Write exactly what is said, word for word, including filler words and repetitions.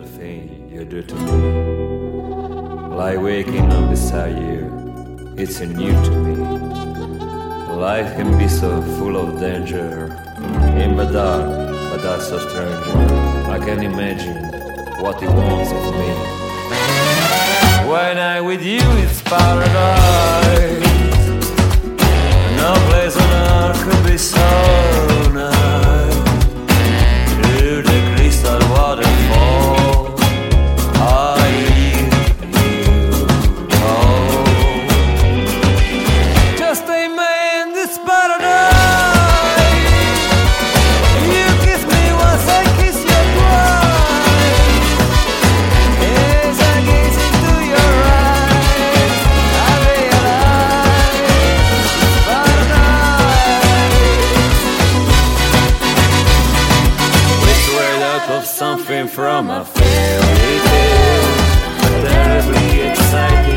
little thing you do to me. Like waking up beside you, it's a new to me. Life can be so full of danger, in the dark, but that's so stranger. I can imagine what he wants of me. When I'm with you, it's paradise. No place on earth could be so nice. To the crystal waterfall, I leave you home. Just a man, this paradise. You kiss me once, I kiss you twice. As I gaze into your eyes, I realize it's paradise. We swayed out of something from a fairy tale, a terribly exciting